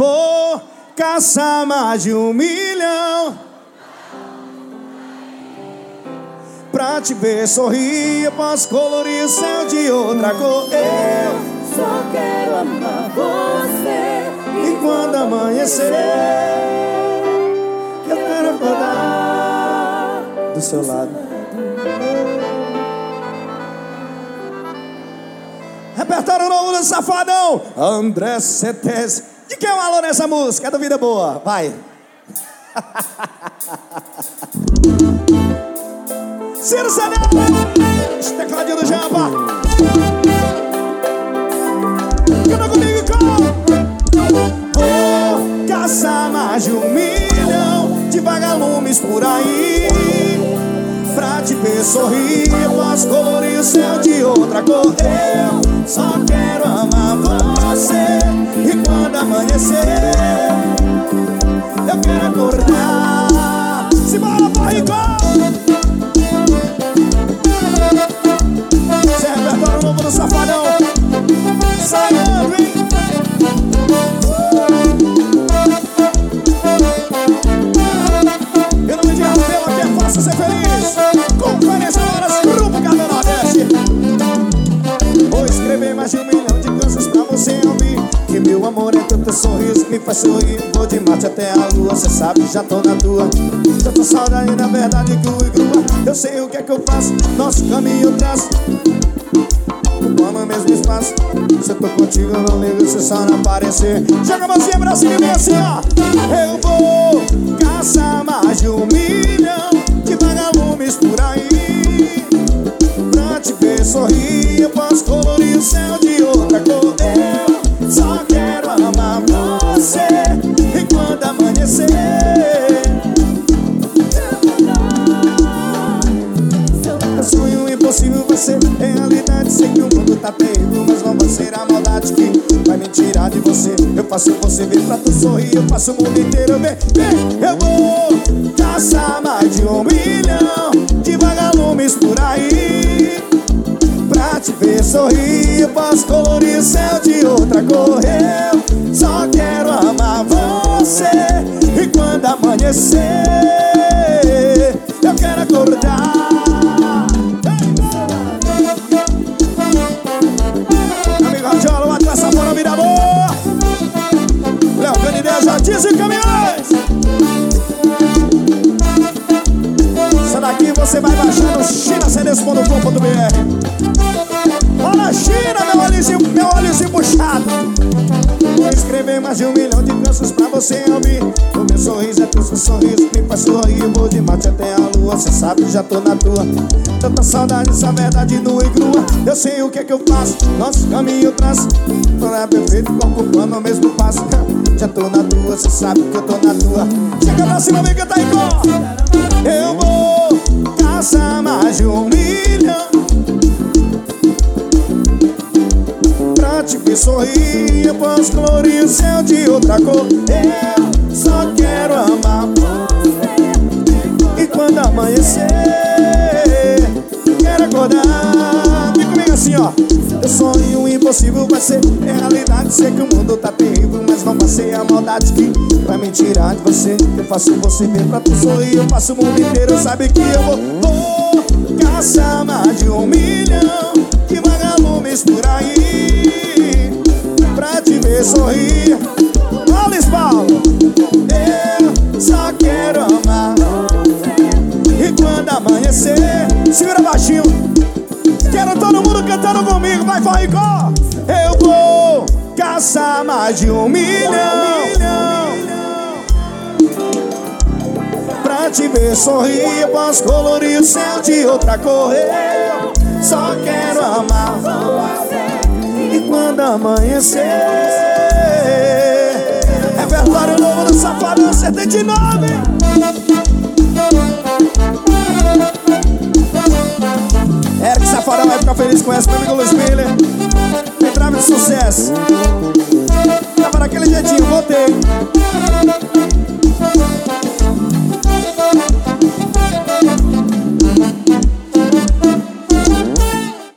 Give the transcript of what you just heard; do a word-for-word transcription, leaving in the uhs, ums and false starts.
Vou caçar mais de um milhão pra te ver sorrir. Eu posso colorir o céu de outra cor. Eu só quero amar você. E quando amanhecer, eu quero acordar do seu lado. Repertório novo do Safadão, André Cetese. De quem é o alô nessa música? É do Vida Boa, vai. Ciro Sanel, tecladinho do Jampa. Canta comigo, com vou caçar mais de um milhão de vagalumes por aí pra te ver sorrir. Eu posso colorir o céu de outra cor. Eu só quero amar você. E quando amanhecer, eu quero acordar. Simbora, barrigão. Esse é repertório novo do Safadão. Saindo, hein? Em nome de Rafael, aqui é fácil ser feliz. Conferência Horas, Grupo Cartão Nordeste. Vou escrever mais de um milhão de canções pra você ouvir. Que meu amor é tanto sorriso, me faz sorrir. Vou de Marte até a lua, cê sabe, já tô na tua. Tanta saudade, na verdade, crua e crua. Eu sei o que é que eu faço, nosso caminho traço. Ocupando o mesmo espaço. Se eu tô contigo, eu não ligo, se só não aparecer. Joga a mãozinha pra cima e vem assim, ó. Eu vou caçar mais de um milhão de vagalumes por aí pra te ver sorrir. Eu posso colorir o céu de outra cor. Eu só quero amar você. E quando amanhecer, eu sonho impossível vai ser realidade. Sei que o mundo tá terrível, mas não vai ser a maldade que vai me tirar de você. Eu faço você ver pra tu sorrir. Eu faço o mundo inteiro ver, ver. Eu vou caçar mais de um milhão de vagalumes por aí pra te ver sorrir. Eu posso colorir o céu de outra cor. Eu só quero amar você. E quando amanhecer, eu quero acordar. Meu amigo Radiola, uma traça fora, vida boa. Léo Canidez, Jardim e Caminhões. Essa daqui você vai baixar no china c d s ponto com ponto b r. Olha a China, meu olhozinho, meu olhozinho puxado. Vou escrever mais de um milhão de canções pra você ouvir. O meu sorriso é teu sorriso, me faz sorrir. Eu vou de Marte até a lua, cê sabe, já tô na tua. Tanta saudade, essa verdade nua e crua. Eu sei o que é que eu faço, nosso caminho traço. Não é perfeito, ocupando o mesmo passo. Já tô na tua, cê sabe que eu tô na tua. Chega pra cima, vem cantar em cor. Eu vou caçar mais de um milhão pra te ver sorrir. Eu posso colorir o céu de outra cor. Eu só quero amar você. E quando amanhecer, quero acordar. Vem comigo assim, ó. Eu sonho o impossível vai ser realidade. Sei que o mundo tá terrível, mas não vai ser a maldade que vai me tirar de você. Eu faço você ver pra tu sorrir. Eu faço o mundo inteiro, sabe que eu vou, vou caçar mais de um milhão de vagalumes por aí pra te ver sorrir. Olha, Paulo, eu só quero amar. E quando amanhecer, segura baixinho. Quero todo mundo cantando comigo, vai, Farricó. Eu vou caçar mais de um milhão pra te ver sorrir. Eu posso colorir o céu de outra cor. Eu só quero amar você. E quando amanhecer, repertório novo do Safadão setenta e nove. Eric Safadão vai ficar feliz com essa, meu amigo Luiz Miller. Entrave de sucesso. Tava daquele jeitinho, voltei.